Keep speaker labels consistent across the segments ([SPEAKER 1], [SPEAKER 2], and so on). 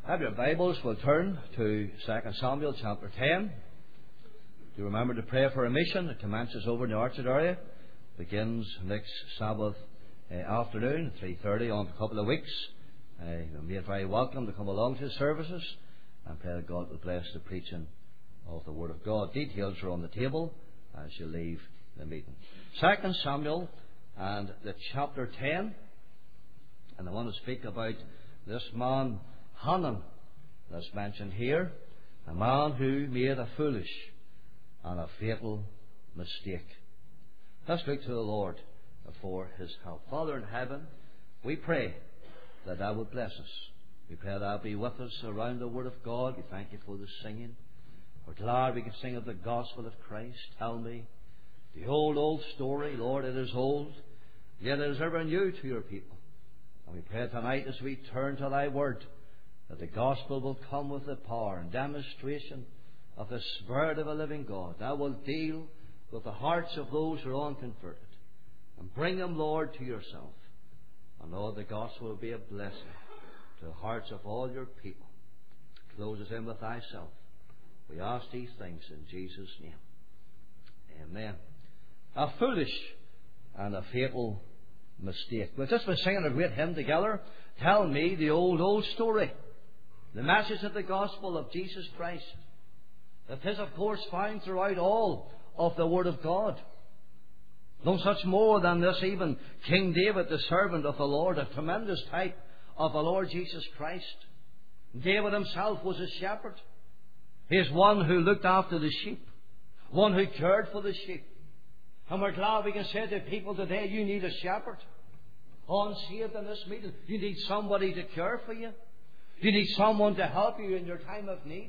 [SPEAKER 1] Have your Bibles, we'll turn to 2 Samuel chapter 10. Do remember to pray for a mission. It commences over in the Orchard area. Begins next Sabbath afternoon, 3:30 on a couple of weeks. You're made very welcome to come along to the services, and pray that God will bless the preaching of the Word of God. Details are on the table as you leave the meeting. 2 Samuel and the chapter 10. And I want to speak about this man Hanan that's mentioned here, a man who made a foolish and a fatal mistake. Let's look to the Lord for His help. Father in heaven, we pray that Thou would bless us. We pray that Thou be with us around the Word of God. We thank You for the singing. We're glad we can sing of the gospel of Christ. Tell me the old story. Lord, it is old, yet it is ever new to Your people. And we pray tonight as we turn to Thy Word, that the gospel will come with the power and demonstration of the Spirit of a living God. Thou wilt deal with the hearts of those who are unconverted, and bring them, Lord, to Yourself. And Lord, the gospel will be a blessing to the hearts of all Your people. Close us in with Thyself. We ask these things in Jesus' name. Amen. A foolish and a fatal mistake. We've just been singing a great hymn together. Tell me the old story. The message of the gospel of Jesus Christ. That is, of course, found throughout all of the Word of God. No such more than this, even King David, the servant of the Lord, a tremendous type of the Lord Jesus Christ. David himself was a shepherd. He is one who looked after the sheep, one who cared for the sheep. And we're glad we can say to people today, you need a shepherd. Unsaved in this meeting, you need somebody to care for you. You need someone to help you in your time of need.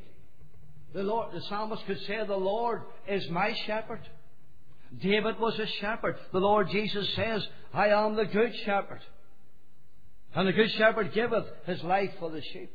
[SPEAKER 1] The psalmist could say, the Lord is my shepherd. David was a shepherd. The Lord Jesus says, I am the good shepherd. And the good shepherd giveth his life for the sheep.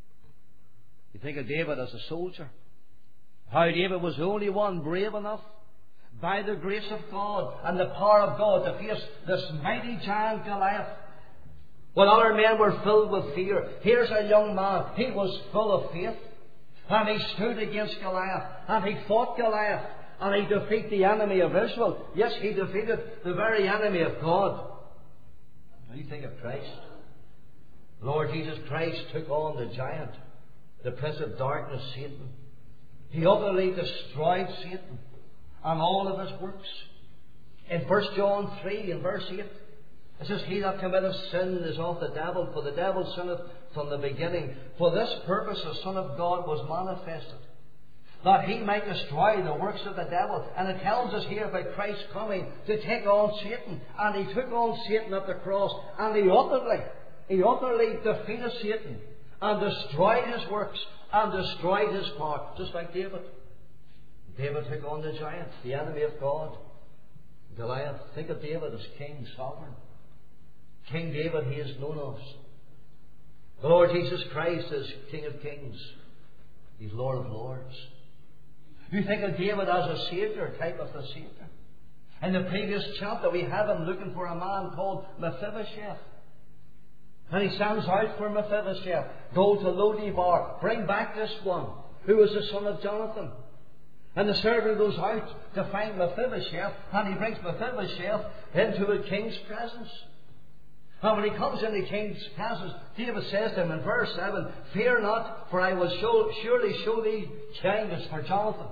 [SPEAKER 1] You think of David as a soldier. How David was the only one brave enough, by the grace of God and the power of God, to face this mighty giant Goliath. When other men were filled with fear, here's a young man. He was full of faith. And he stood against Goliath. And he fought Goliath. And he defeated the enemy of Israel. Yes, he defeated the very enemy of God. Now you think of Christ. Lord Jesus Christ took on the giant, the prince of darkness, Satan. He utterly destroyed Satan and all of his works. In 1 John 3 and verse 8, it says, He that committeth sin is of the devil, for the devil sinneth from the beginning. For this purpose the Son of God was manifested, that He might destroy the works of the devil. And it tells us here about Christ coming to take on Satan. And He took on Satan at the cross, and He utterly defeated Satan and destroyed his works and destroyed his power, just like David. David took on the giant, the enemy of God, Goliath. Think of David as king, sovereign. King David, he is known as. The Lord Jesus Christ is King of kings. He's Lord of lords. You think of David as a Saviour, type of the Saviour. In the previous chapter we have him looking for a man called Mephibosheth. And he sends out for Mephibosheth. Go to Lo-debar, bring back this one who is the son of Jonathan. And the servant goes out to find Mephibosheth, and he brings Mephibosheth into the king's presence. And when he comes into the king's presence, David says to him in verse 7, Fear not, for I will surely show thee kindness for Jonathan.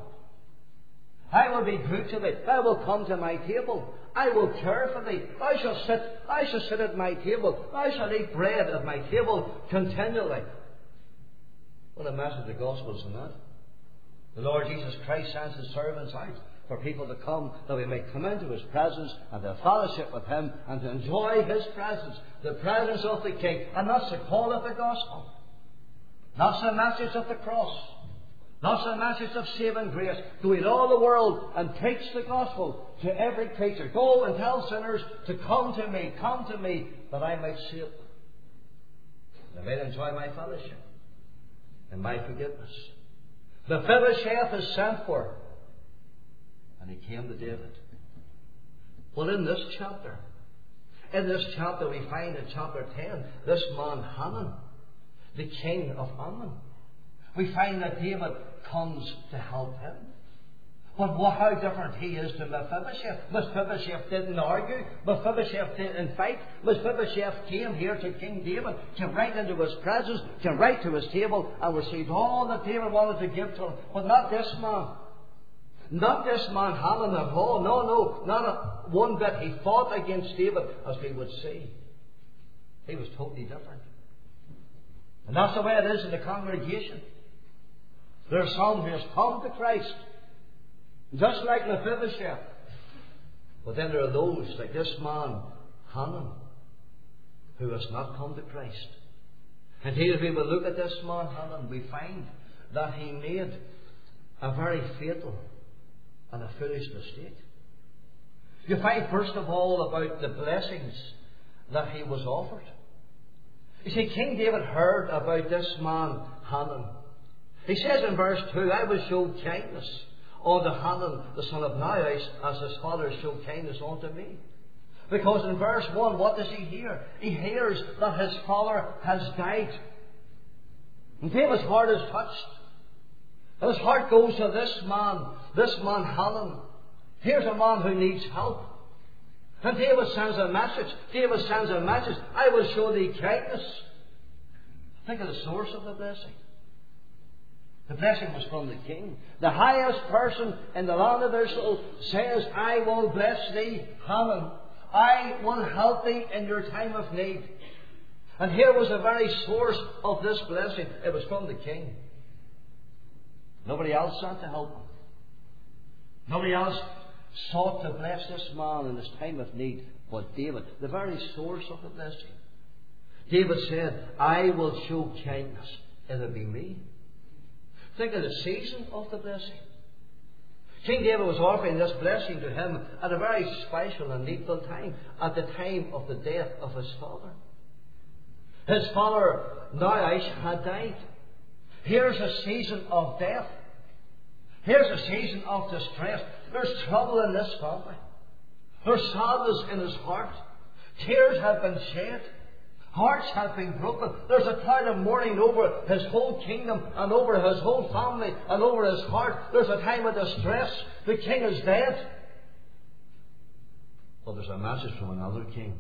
[SPEAKER 1] I will be good to thee. I will come to my table. I will care for thee. I shall sit at my table. I shall eat bread at my table continually. What a message of the gospel is in that. The Lord Jesus Christ sends His servants out for people to come, that we may come into His presence and to fellowship with Him and to enjoy His presence, the presence of the King. And that's the call of the gospel. That's the message of the cross. That's the message of saving grace. Go into all the world and preach the gospel to every creature. Go and tell sinners to come to me, that I might save them. That I might enjoy my fellowship and my forgiveness. Mephibosheth is sent for, and he came to David. Well, in this chapter we find in chapter 10, this man Hanan the king of Ammon. We find that David comes to help him. But how different he is to Mephibosheth. Mephibosheth didn't argue. Mephibosheth didn't fight. Mephibosheth came here to King David, came right into his presence, came right to his table, and received all that David wanted to give to him. But not this man. Not this man, Haman, at all. No, not one bit. He fought against David, as we would see. He was totally different. And that's the way it is in the congregation. There's some who has come to Christ, just like Mephibosheth. But then there are those, like this man, Haman, who has not come to Christ. And here, if we will look at this man, Haman, we find that he made a very fatal and a foolish mistake. You find, first of all, about the blessings that he was offered. You see, King David heard about this man, Haman. He says in verse 2, I will show kindness unto Haman, the son of Nahash, as his father showed kindness unto me. Because in verse 1, what does he hear? He hears that his father has died. And David's heart is touched. And his heart goes to this man Haman. Here's a man who needs help. And David sends a message. I will show thee kindness. Think of the source of the blessing. The blessing was from the king. The highest person in the land of Israel says, I will bless thee, Haman. I will help thee in your time of need. And here was the very source of this blessing. It was from the king. Nobody else sought to help him. Nobody else sought to bless this man in his time of need but David, the very source of the blessing. David said, I will show kindness. It'll be me. Think of the season of the blessing. King David was offering this blessing to him at a very special and needful time, at the time of the death of his father. His father, Nahash, had died. Here's a season of death. Here's a season of distress. There's trouble in this family. There's sadness in his heart. Tears have been shed. Hearts have been broken. There's a cloud of mourning over his whole kingdom and over his whole family and over his heart. There's a time of distress. The king is dead. But there's a message from another king.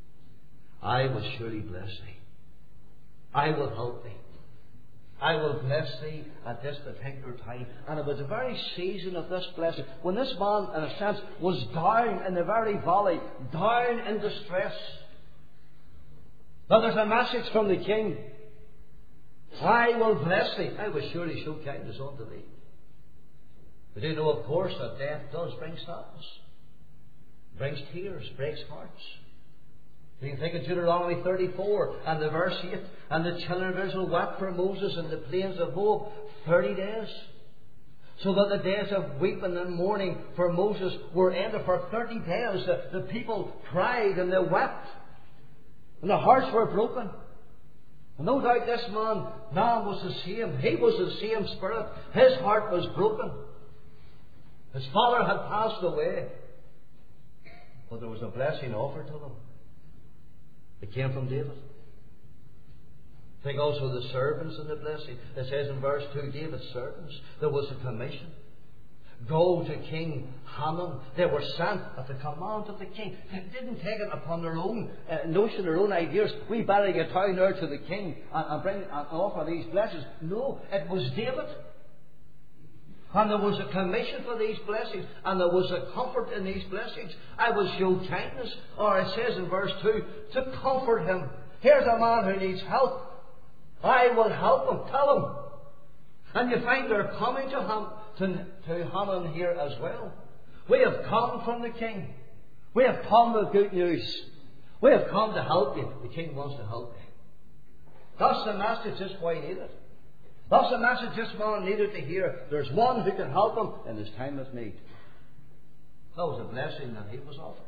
[SPEAKER 1] I will surely bless thee. I will help thee. I will bless thee at this particular time. And it was the very season of this blessing, when this man, in a sense, was down in the very valley, down in distress. Now there's a message from the king. I will bless thee. I will surely show kindness unto thee. We do know, of course, that death does bring sadness. Brings tears, breaks hearts. You can think of Deuteronomy 34 and the verse 8. And the children of Israel wept for Moses in the plains of Moab 30 days. So that the days of weeping and mourning for Moses were ended. For 30 days the people cried and they wept. And their hearts were broken. And no doubt this man was the same. He was the same spirit. His heart was broken. His father had passed away. But there was a blessing offered to them. It came from David. Think also of the servants and the blessing. It says in verse 2, David's servants. There was a commission. Go to King Haman. They were sent at the command of the king. They didn't take it upon their own notion, their own ideas. We better get down there to the king and bring and offer these blessings. No, it was David. And there was a commission for these blessings, and there was a comfort in these blessings. I will show kindness, or it says in verse 2, to comfort him. Here's a man who needs help. I will help him. Tell him. And you find they're coming to Haman here as well. We have come from the king. We have come with good news. We have come to help you. The king wants to help you. That's the message this boy needed. That's the message this man needed to hear. There's one who can help him in his time of need. That was a blessing that he was offered.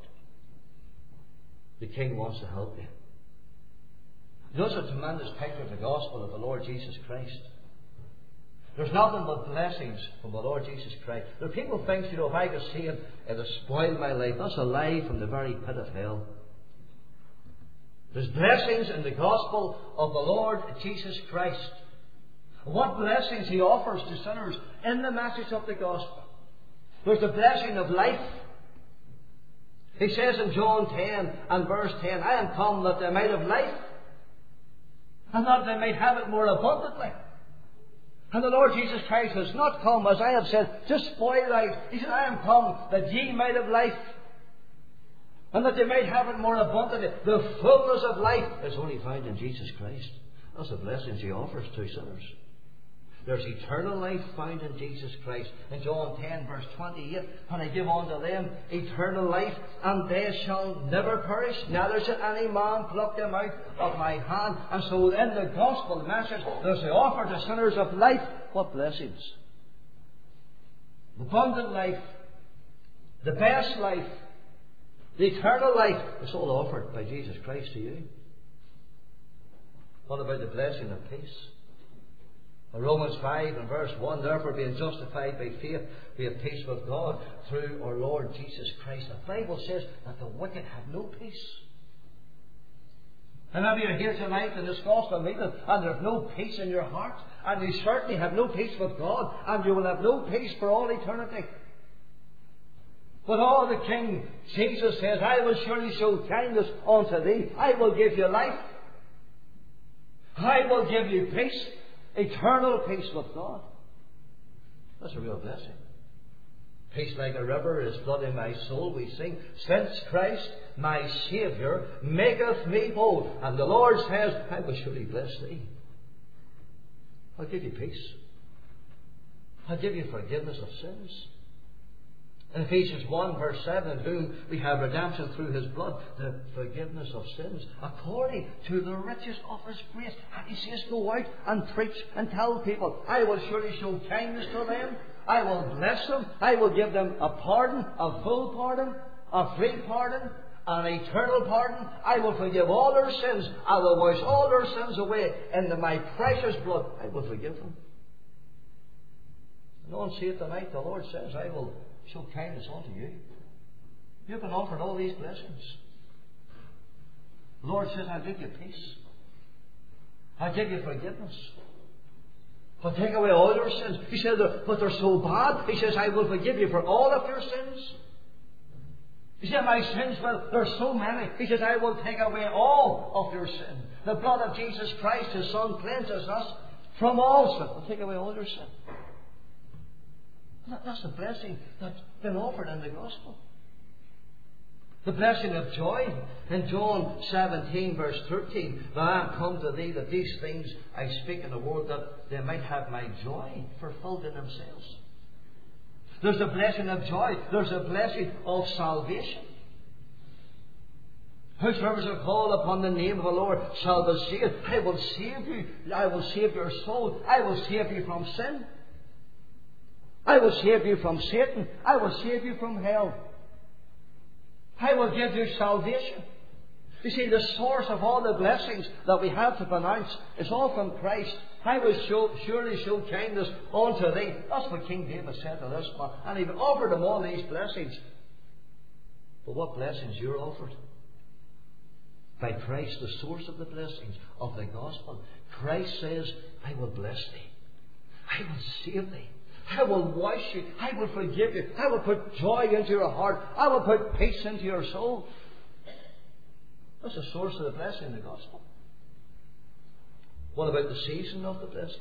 [SPEAKER 1] The king wants to help you. There's a tremendous picture of the gospel of the Lord Jesus Christ. There's nothing but blessings from the Lord Jesus Christ. There are people who think, if I could see it, it'll spoil my life. That's a lie from the very pit of hell. There's blessings in the gospel of the Lord Jesus Christ. What blessings He offers to sinners in the message of the gospel. There's the blessing of life. He says in John 10 and verse 10, I am come that they might have life, and that they might have it more abundantly. And the Lord Jesus Christ has not come, as I have said, to spoil life. He said, I am come that ye might have life, and that they might have it more abundantly. The fullness of life is only found in Jesus Christ. That's the blessings He offers to sinners. There's eternal life found in Jesus Christ. In John 10 verse 28, and I give unto them eternal life, and they shall never perish, neither shall any man pluck them out of my hand. And so in the gospel message, there's the offer to sinners of life. What blessings! Abundant life, the best life, the eternal life. It's all offered by Jesus Christ to you. What about the blessing of peace? Romans 5 and verse 1, therefore being justified by faith, we have peace with God through our Lord Jesus Christ. The Bible says that the wicked have no peace. And maybe you're here tonight in this gospel meeting and there's no peace in your heart, and you certainly have no peace with God, and you will have no peace for all eternity. But all the King Jesus says, I will surely show kindness unto thee. I will give you life. I will give you peace. Eternal peace with God. That's a real blessing. Peace like a river is flooding my soul, we sing. Since Christ, my Saviour, maketh me whole. And the Lord says, I will surely bless thee. I'll give you peace. I'll give you forgiveness of sins. In Ephesians 1 verse 7, in whom we have redemption through His blood, the forgiveness of sins, according to the riches of His grace. And He says, go out and preach and tell people, I will surely show kindness to them. I will bless them. I will give them a pardon, a full pardon, a free pardon, an eternal pardon. I will forgive all their sins. I will wash all their sins away in my precious blood. I will forgive them. No one see it tonight. The Lord says, I will show kindness unto you. You've been offered all these blessings. The Lord says, I'll give you peace. I'll give you forgiveness. I'll take away all your sins. He said, but they're so bad. He says, I will forgive you for all of your sins. He said, my sins, well, there's so many. He says, I will take away all of your sin. The blood of Jesus Christ, His Son, cleanses us from all sin. I'll take away all your sin. That's the blessing that's been offered in the gospel. The blessing of joy. In John 17 verse 13, now I am come to thee that these things I speak in the word, that they might have my joy fulfilled in themselves. There's a blessing of joy. There's a blessing of salvation. Whosoever shall call upon the name of the Lord shall be saved. I will save you. I will save your soul. I will save you from sin. I will save you from Satan. I will save you from hell. I will give you salvation. You see, the source of all the blessings that we have to pronounce is all from Christ. I will surely show kindness unto thee. That's what King David said to this man. And he offered him all these blessings. But what blessings you're offered? By Christ, the source of the blessings of the gospel. Christ says, I will bless thee. I will save thee. I will wash you. I will forgive you. I will put joy into your heart. I will put peace into your soul. That's the source of the blessing in the gospel. What about the season of the blessing?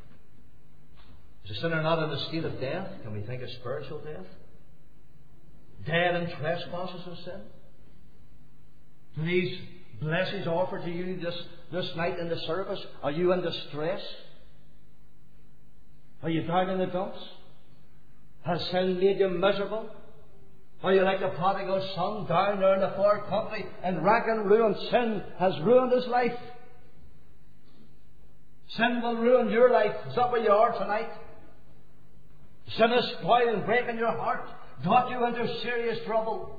[SPEAKER 1] Is a sinner not in a state of death? Can we think of spiritual death? Dead in trespasses and sin? Do these blessings offered to you this night in the service? Are you in distress? Are you down in the dumps? Has sin made you miserable? Are you like the prodigal son down there in the far country in rack and ruin? Sin has ruined his life. Sin will ruin your life. Is that where you are tonight? Sin is spoiling, breaking your heart, got you into serious trouble.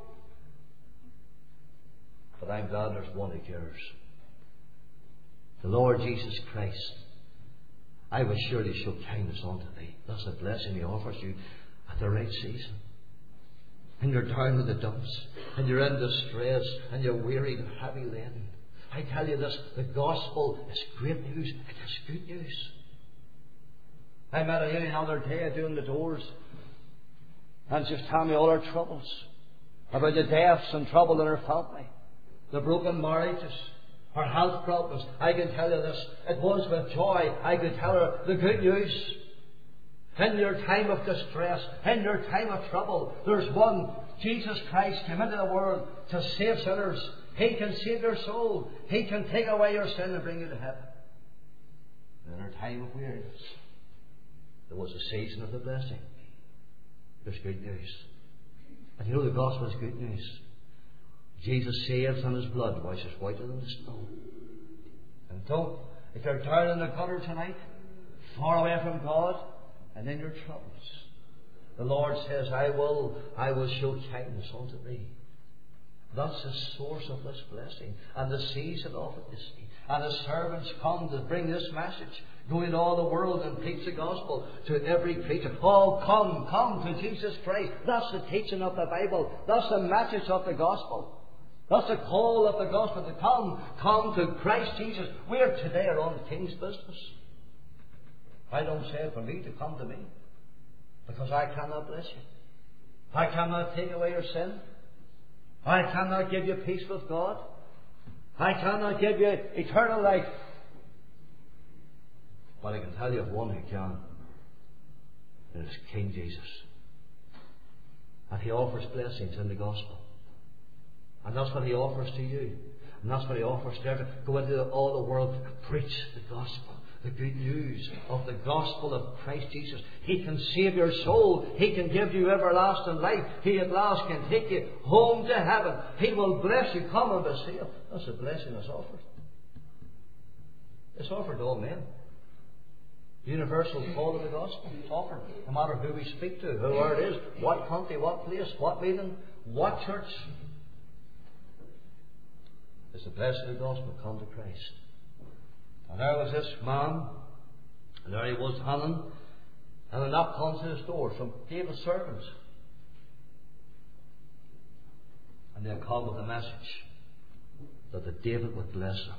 [SPEAKER 1] But I'm glad there's one who cares. The Lord Jesus Christ. I will surely show kindness unto thee. That's the blessing He offers you at the right season. And you're down in the dumps, and you're in distress, and you're wearied and heavy laden. I tell you this, the gospel is great news. It is good news. I met a lady another day doing the doors, and just telling me all her troubles, about the deaths and trouble in her family, the broken marriages, her health problems. I can tell you this, it was with joy I could tell her the good news. In your time of distress, in your time of trouble, there's one. Jesus Christ came into the world to save sinners. He can save your soul. He can take away your sin and bring you to heaven. In her time of weariness, there was a season of the blessing. There's good news. And you know the gospel is good news. Jesus saves, and His blood washes whiter than the snow. And don't, if you're down in the gutter tonight, far away from God, and in your troubles, the Lord says, I will show kindness unto thee. That's the source of this blessing, and the season of it, you see. And His servants come to bring this message. Go into all the world and preach the gospel to every creature. Oh, come to Jesus Christ. That's the teaching of the Bible. That's the message of the gospel. That's the call of the gospel, to come to Christ Jesus. We are today on the King's business. I don't say it for me to come to me, because I cannot bless you. I cannot take away your sin. I cannot give you peace with God. I cannot give you eternal life. But I can tell you of one who can. It is King Jesus. And He offers blessings in the gospel. And that's what He offers to you. And that's what He offers to everyone. Go into all the world and preach the gospel. The good news of the gospel of Christ Jesus. He can save your soul. He can give you everlasting life. He at last can take you home to heaven. He will bless you. Come and be saved. That's the blessing that's offered. It's offered to all men. Universal call of the gospel. It's offered. No matter who we speak to, whoever it is, what country, what place, what meeting, what church. It's the blessing of the gospel. Come to Christ. And there was this man, and there he was, Hanan, and a knock comes to his door from David's servants. And they come with a message that David would bless him.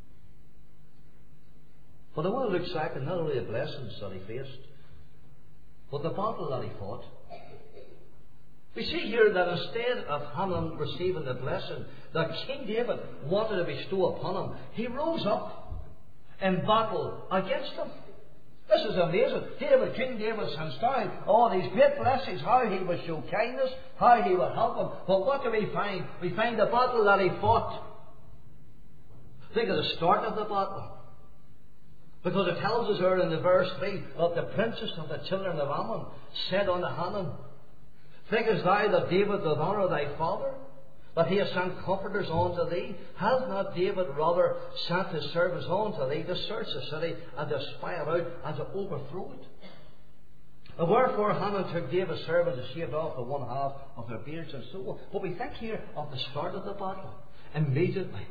[SPEAKER 1] But I want to look back at not only the blessings that he faced, but the battle that he fought. We see here that instead of Hanan receiving the blessing that King David wanted to bestow upon him, he rose up in battle against them. This is amazing. King David sends down all these great blessings, how he would show kindness, how he would help them. But what do we find? We find the battle that he fought. Think of the start of the battle. Because it tells us there in the verse 3 of the princes of the children of Ammon said unto Hanan, Thinkest thou that David doth honour thy father, that he has sent comforters unto thee? Has not David rather sent his servants unto thee to search the city and to spy it out and to overthrow it? And wherefore Hanan took David's servants and shaved off the one half of their beards and so on. But we think here of the start of the battle. Immediately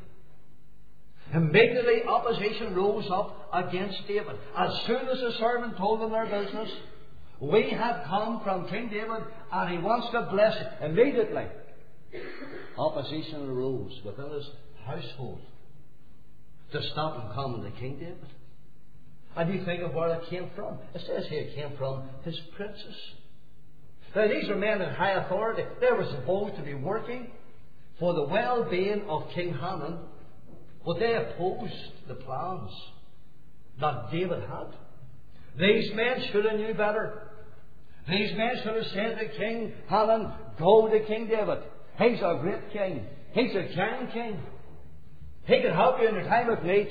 [SPEAKER 1] opposition rose up against David. As soon as the servant told them their business, we have come from King David and he wants to bless it. Immediately opposition arose within his household to stop him coming to King David. And you think of where it came from. It says here it came from his princes. Now these are men in high authority. They were supposed to be working for the well-being of King Hanan, but they opposed the plans that David had. These men should have knew better. These men should have said to King Hanan, go to King David. He's a great king. He's a kind king. He can help you in your time of need.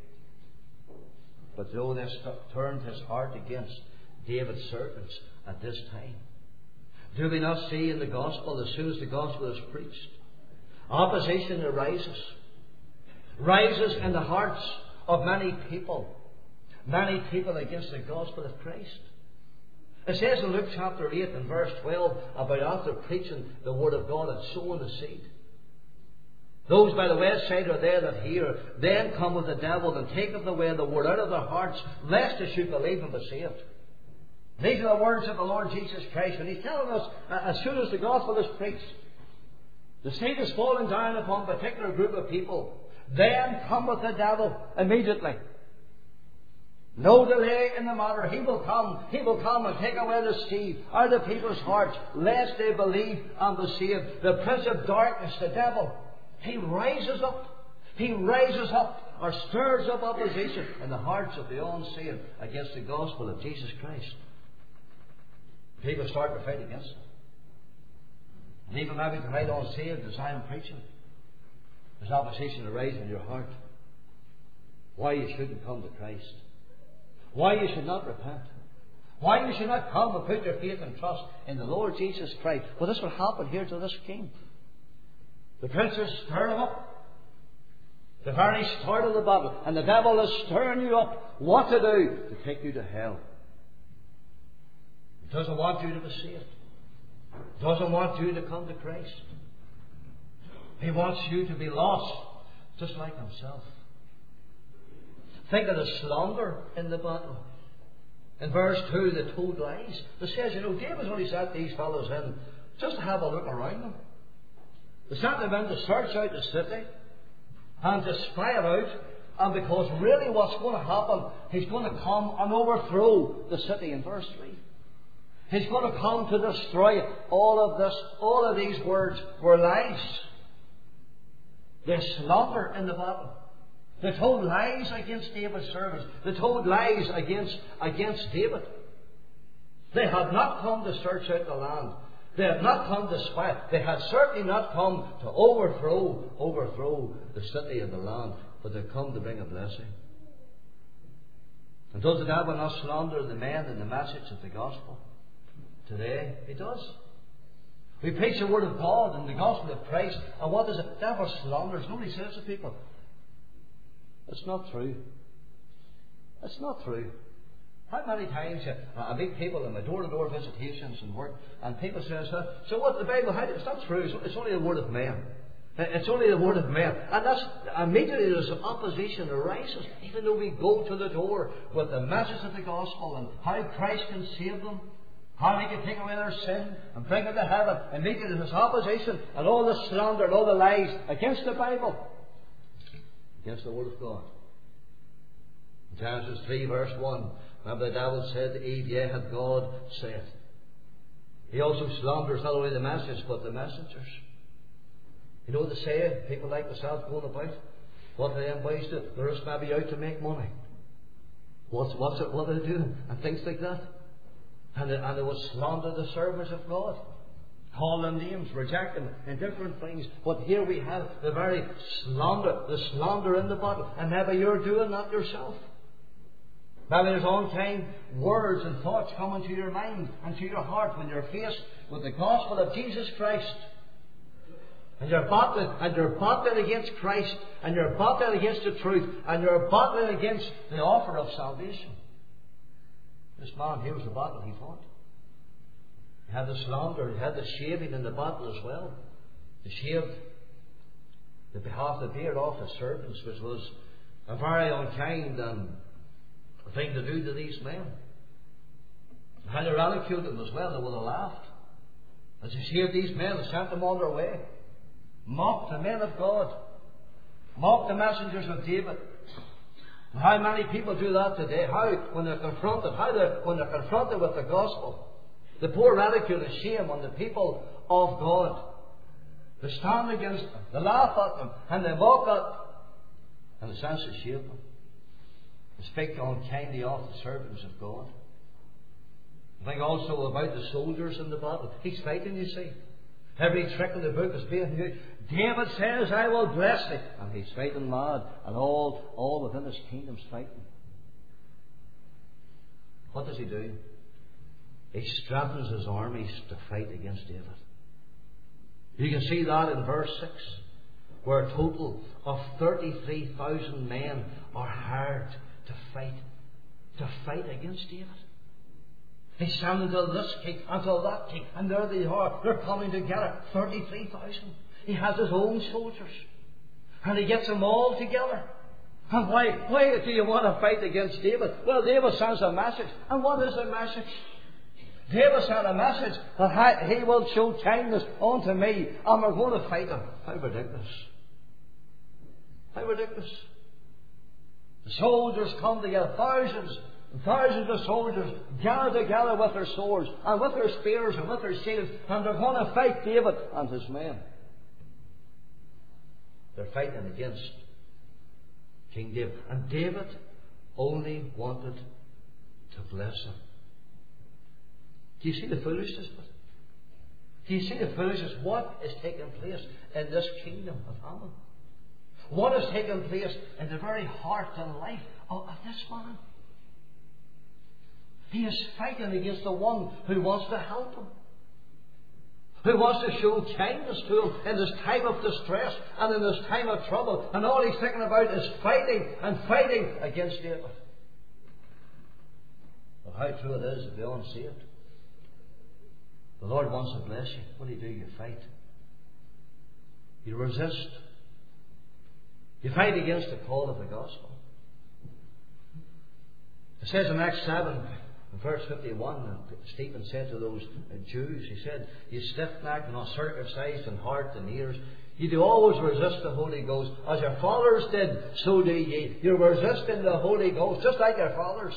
[SPEAKER 1] But though they turned his heart against David's servants at this time, do we not see in the gospel, as soon as the gospel is preached, opposition arises in the hearts of many people against the gospel of Christ. It says in Luke chapter 8 and verse 12 about after preaching the word of God and sowing the seed. Those by the wayside are they that hear, then cometh the devil and taketh away the word out of their hearts, lest they should believe and be saved. These are the words of the Lord Jesus Christ, and He's telling us as soon as the gospel is preached, the seed is falling down upon a particular group of people. then cometh the devil immediately. No delay in the matter. He will come. He will come and take away the seed out of people's hearts, lest they believe and be saved. The prince of darkness, the devil, he rises up. He rises up or stirs up opposition in the hearts of the unsaved against the gospel of Jesus Christ. People start to fight against it. And even maybe tonight unsaved, as I am preaching, there's opposition arising in your heart. Why you shouldn't come to Christ. Why you should not repent. Why you should not come and put your faith and trust in the Lord Jesus Christ. Well, this will happen here to this king. The princes stir him up. The very start of the battle. And the devil is stirring you up. What to do to take you to hell. He doesn't want you to be saved. He doesn't want you to come to Christ. He wants you to be lost, just like himself. Think of the slander in the battle. In verse 2, they told lies. It says, David's only sent these fellows in just to have a look around them. They sent them in to search out the city and to spy it out. And because really what's going to happen, he's going to come and overthrow the city in verse 3. He's going to come to destroy it. All of these words were lies. They slander in the battle. They told lies against David's servants. They told lies against David. They had not come to search out the land. They had not come to spy. They had certainly not come to overthrow the city and the land, but they come to bring a blessing. And does the devil not slander the men and the message of the gospel? Today, he does. We preach the word of God and the gospel of Christ, and what does the devil slanders? Nobody says to people, it's not true. It's not true. How many times I meet people in my door-to-door visitations and work, and people say, so what the Bible, it's not true, it's only the word of men. It's only the word of men. And that's immediately there's some opposition arises, even though we go to the door with the message of the gospel and how Christ can save them, how he can take away their sin and bring them to heaven. Immediately there's opposition and all the slander and all the lies against the Bible, against the word of God. In Genesis 3 verse 1, remember the devil said to Eve, yea, hath God said. He also slanders not only the message but the messengers. You know what they say? People like myself going about. What do them boys do? They're just maybe out to make money. What are they doing? And things like that. And they will slander the servants of God. Call them names, reject them in different things. But here we have the very slander in the battle. And maybe you're doing that yourself. Maybe there's unkind words and thoughts coming to your mind and to your heart when you're faced with the gospel of Jesus Christ. And you're battling against Christ, and you're battling against the truth, and you're battling against the offer of salvation. This man, here was the battle he fought. He had the slander, he had the shaving in the battle as well. He shaved the behalf of the beard off his servants, which was a very unkind thing to do to these men. And how they ridiculed them as well, they would have laughed. As he shaved these men and sent them on their way. Mocked the men of God. Mocked the messengers of David. And how many people do that today? How, when they're confronted with the gospel, they pour ridicule and shame on the people of God. They stand against them, they laugh at them, and they mock at them. And the sense of shame them. They speak unkindly of the servants of God. Think also about the soldiers in the battle. He's fighting, you see. Every trick in the book is being used. David says, I will bless thee. And he's fighting mad. And all within his kingdom's fighting. What does he do? He strengthens his armies to fight against David. You can see that in verse 6, where a total of 33,000 men are hired to fight against David. He sent until this king, until that king, and there they are. They're coming together, 33,000. He has his own soldiers, and he gets them all together. And why do you want to fight against David? Well, David sends a message, and what is the message? David sent a message that he will show kindness unto me, and we're going to fight him. How ridiculous! How ridiculous. The soldiers come together, thousands and thousands of soldiers gather together with their swords and with their spears and with their shields, and they're going to fight David and his men. They're fighting against King David. And David only wanted to bless him. Do you see the foolishness of it? Do you see the foolishness? What is taking place in this kingdom of Haman? What has taken place in the very heart and life of this man? He is fighting against the one who wants to help him, who wants to show kindness to him in this time of distress and in this time of trouble. And all he's thinking about is fighting and fighting against David. But how true it is of the unsaved. The Lord wants to bless you. What do? You fight. You resist. You fight against the call of the gospel. It says in Acts 7, in verse 51, and Stephen said to those Jews, he said, "You stiff-necked and uncircumcised in heart and ears, you do always resist the Holy Ghost. As your fathers did, so do ye." You're resisting the Holy Ghost, just like your fathers.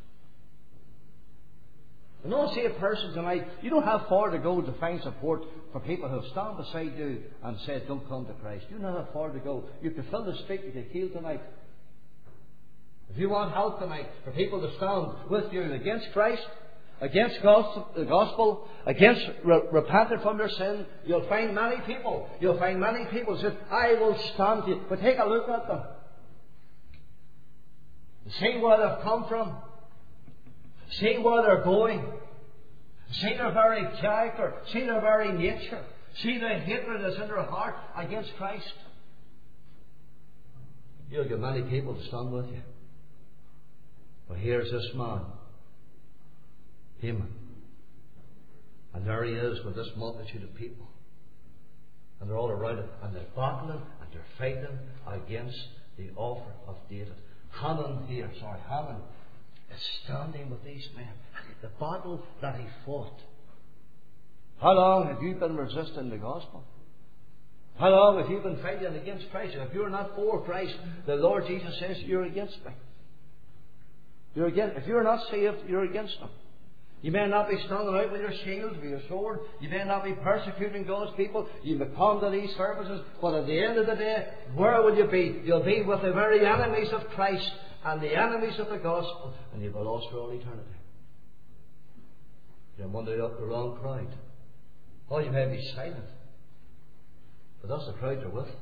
[SPEAKER 1] And don't see a person tonight, you don't have far to go to find support for people who have stand beside you and said, "Don't come to Christ." You don't have far to go. You can fill the street, you can heal tonight. If you want help tonight for people to stand with you against Christ, against the gospel, against repenting from their sin, you'll find many people. You'll find many people who say, "I will stand to you." But take a look at them. See where they've come from. See where they're going. See their very character. See their very nature. See the hatred that's in their heart against Christ. You'll get many people to stand with you. But here's this man, Haman. And there he is with this multitude of people. And they're all around him. And they're battling and they're fighting against the offer of David. Haman is standing with these men. The battle that he fought. How long have you been resisting the gospel? How long have you been fighting against Christ? If you're not for Christ, the Lord Jesus says, "You're against me." If you're not saved, you're against him. You may not be standing out with your shield, with your sword. You may not be persecuting God's people. You may come to these services. But at the end of the day, where will you be? You'll be with the very enemies of Christ and the enemies of the gospel. And you'll be lost for all eternity. You're among the wrong crowd. Oh, you may be silent. But that's the crowd you're with.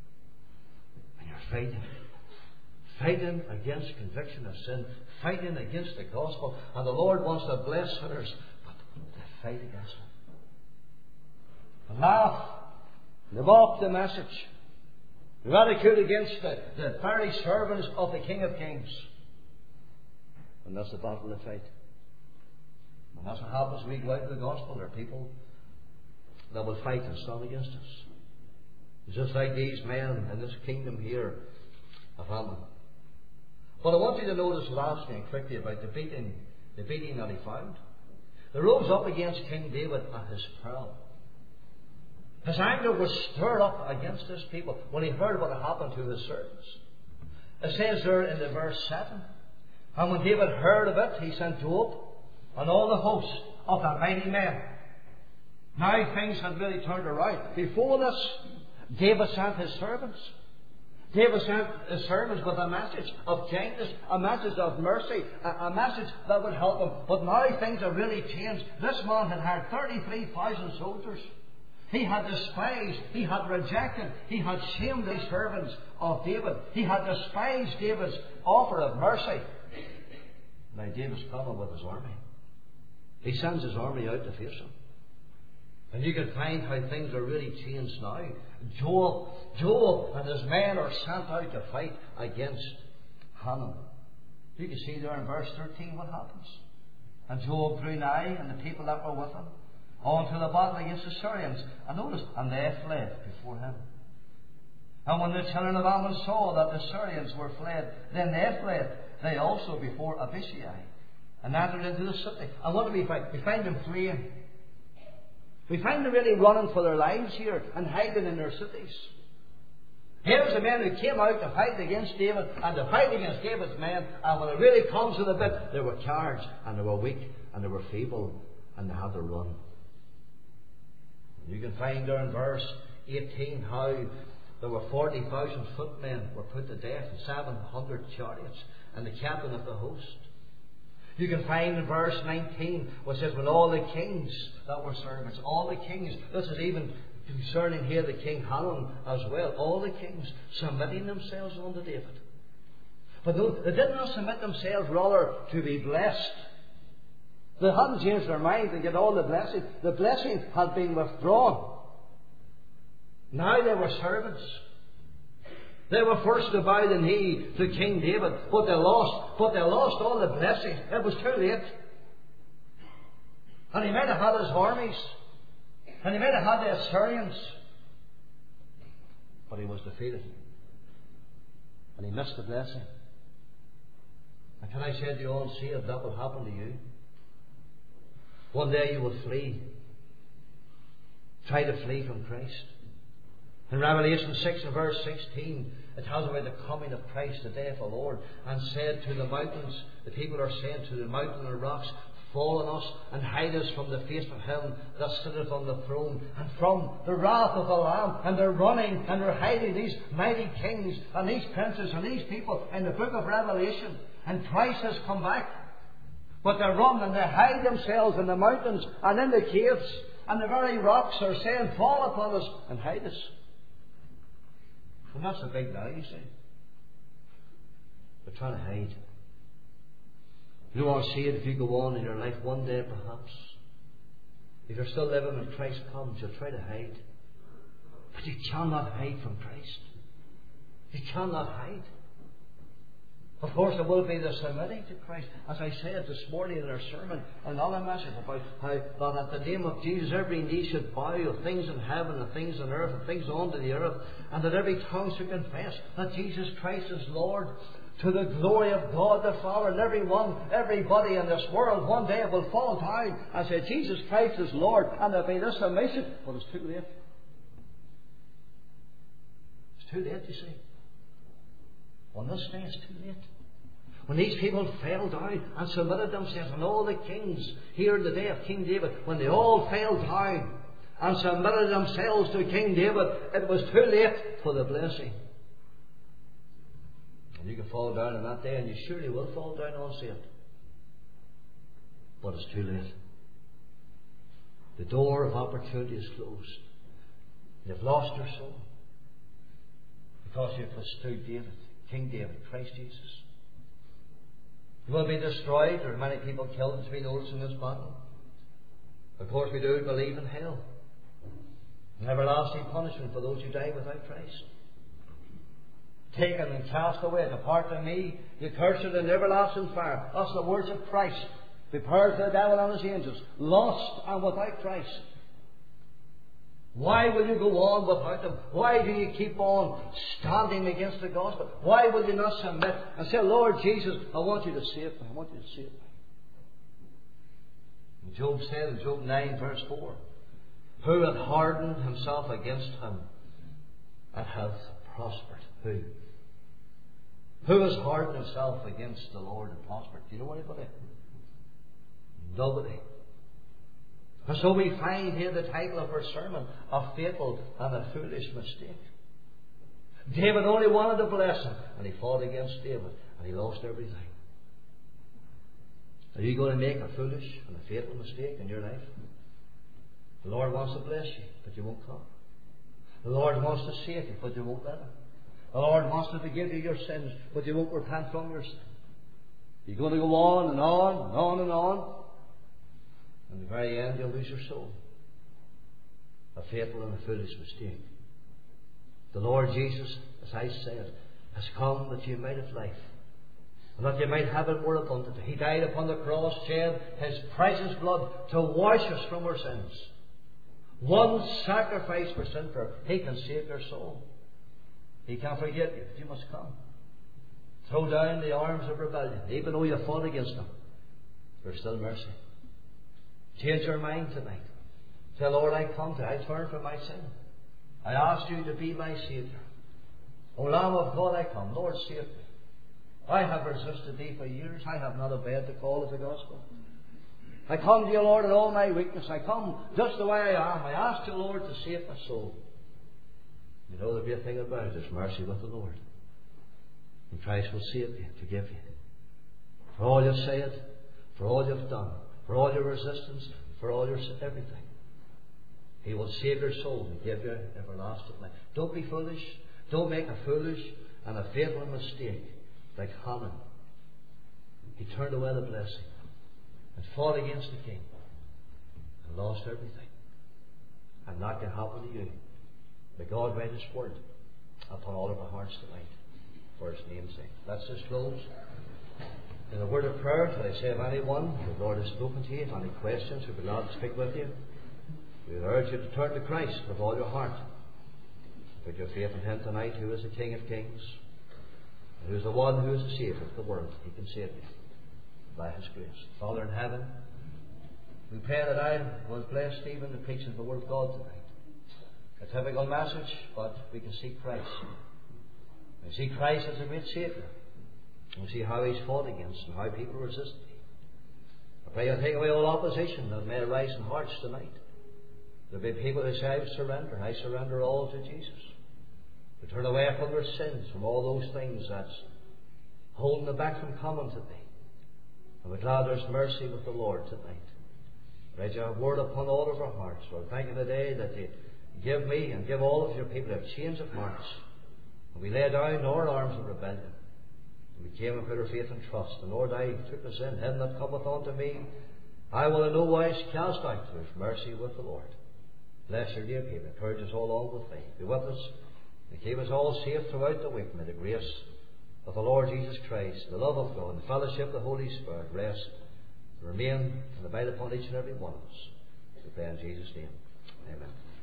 [SPEAKER 1] And you're fighting. Fighting against conviction of sin. Fighting against the gospel. And the Lord wants to bless sinners. But they fight against him. They laugh. They mock the message. They ridicule against the very servants of the King of Kings. And that's the battle they fight. And that's what happens when we go out in the gospel. There are people that will fight and stand against us. It's just like these men in this kingdom here of Haman. But I want you to notice lastly and quickly about the beating that he found. They rose up against King David at his peril. His anger was stirred up against his people when he heard what had happened to his servants. It says there in the verse 7, "And when David heard of it, he sent Joab and all the host of the mighty men." Now things had really turned around. Before this, David sent his servants. David sent his servants with a message of kindness, a message of mercy, a message that would help him. But now things have really changed. This man had hired 33,000 soldiers. He had despised, he had rejected, he had shamed the servants of David. He had despised David's offer of mercy. Now David's coming with his army. He sends his army out to face him. And you can find how things are really changed now. Joab and his men are sent out to fight against Haman. You can see there in verse 13 what happens. "And Joab drew nigh, and the people that were with him, on to the battle against the Syrians. And notice, and they fled before him. And when the children of Ammon saw that the Syrians were fled, then they fled, they also before Abishai, and entered into the city." And what do we find? We find them fleeing. We find them really running for their lives here and hiding in their cities. Here's the men who came out to fight against David and to fight against David's men, and when it really comes to the bit, they were cowards and they were weak and they were feeble and they had to run. You can find there in verse 18 how there were 40,000 footmen were put to death and 700 chariots and the captain of the host. You can find in verse 19 where it says, when all the kings that were servants, all the kings, this is even concerning here the King Hanun as well, all the kings submitting themselves unto David. But they did not submit themselves rather to be blessed. They hadn't changed their mind to get all the blessing. The blessing had been withdrawn. Now they were servants. They were first to bow the knee to King David, but they lost all the blessings. It was too late. And he might have had his armies, and he might have had the Assyrians, but he was defeated. And he missed the blessing. And can I say to you all, see if that will happen to you? One day you will flee. Try to flee from Christ. In Revelation 6 and verse 16, it tells about the coming of Christ, the day of the Lord, and said to the mountains, the people are saying to the mountain and rocks, fall on us and hide us from the face of him that sitteth on the throne and from the wrath of the Lamb. And they're running and they're hiding, these mighty kings and these princes and these people in the book of Revelation. And Christ has come back. But they run and they hide themselves in the mountains and in the caves. And the very rocks are saying, fall upon us and hide us. And that's the big now, you see. They're trying to hide. You don't want to see it if you go on in your life one day, perhaps. If you're still living when Christ comes, you'll try to hide. But you cannot hide from Christ. You cannot hide. Of course, there will be the submitting to Christ. As I said this morning in our sermon, another message about how that at the name of Jesus every knee should bow of things in heaven and things on earth and things under the earth, and that every tongue should confess that Jesus Christ is Lord, to the glory of God the Father. And everybody in this world one day will fall down and say, Jesus Christ is Lord, and there'll be this submission. But it's too late. It's too late, you see. On this day it's too late. When these people fell down and submitted themselves, and all the kings here in the day of King David, when they all fell down and submitted themselves to King David, it was too late for the blessing. And you can fall down on that day, and you surely will fall down unsaved. But it's too late. The door of opportunity is closed. You've lost your soul because you've withstood David, King David, Christ Jesus. You will be destroyed. There are many people killed, as we notice in this battle. Of course, we do believe in hell, an everlasting punishment for those who die without Christ. Taken and cast away, depart from me, you cursed, in everlasting fire. That's the words of Christ. Prepared for the devil and his angels, lost and without Christ. Why will you go on without them? Why do you keep on standing against the gospel? Why will you not submit and say, Lord Jesus, I want you to save me. I want you to save me. And Job said in Job 9 verse 4, who hath hardened himself against him and hath prospered? Who? Who has hardened himself against the Lord and prospered? Do you know anybody? Nobody. And so we find here the title of our sermon, A Fatal and a Foolish Mistake. David only wanted a blessing, and he fought against David, and he lost everything. Are you going to make a foolish and a fatal mistake in your life? The Lord wants to bless you, but you won't come. The Lord wants to save you, but you won't let Him. The Lord wants to forgive you your sins, but you won't repent from your sin. You're going to go on and on and on and on. In the very end, you'll lose your soul. A fatal and a foolish mistake. The Lord Jesus, as I said, has come that you might have life, and that you might have it more abundantly. He died upon the cross, shed His precious blood to wash us from our sins. One sacrifice for sin, for He can save your soul. He can forgive you, but you must come. Throw down the arms of rebellion. Even though you fought against Him, there's still mercy. Change your mind tonight. Say, Lord, I come to you. I turn from my sin. I ask you to be my Saviour. O Lamb of God, I come. Lord, save me. I have resisted thee for years. I have not obeyed the call of the gospel. I come to you, Lord, in all my weakness. I come just the way I am. I ask you, Lord, to save my soul. You know the great thing about it is mercy with the Lord. And Christ will save you, forgive you. For all you've said, for all you've done, for all your resistance, for all your everything. He will save your soul and give you everlasting life. Don't be foolish. Don't make a foolish and a fatal mistake like Haman. He turned away the blessing and fought against the king and lost everything. And that can happen to you. May God write His word upon all of our hearts tonight for His name's sake. Let's just close in a word of prayer till I say if anyone, the Lord has spoken to you, if any questions, we'd be glad to speak with you. We urge you to turn to Christ with all your heart. Put your faith in Him tonight, who is the King of Kings, and who is the one who is the Saviour of the world. He can save you by His grace. Father in heaven, we pray that I was blessed even to preach the Word of God tonight. A typical message, but we can see Christ. We see Christ as a great Saviour. We see how He's fought against and how people resist Him. I pray you take away all opposition that may arise in hearts tonight. There will be people who say, I surrender all to Jesus. To turn away from their sins, from all those things that's holding them back from coming to Thee. And we're glad there's mercy with the Lord tonight. Pray you have word upon all of our hearts. Lord, thank you today that You give me and give all of Your people a change of hearts. And we lay down our arms of rebellion. And we came and put our faith and trust. And Lord, I took the sin. Him that cometh unto me, I will in no wise cast out. There's mercy with the Lord. Bless Your dear people. Encourage us all along with Thee. Be with us and keep us all safe throughout the week. May the grace of the Lord Jesus Christ, the love of God, and the fellowship of the Holy Spirit rest, remain, and abide upon each and every one of us. We pray in Jesus' name. Amen.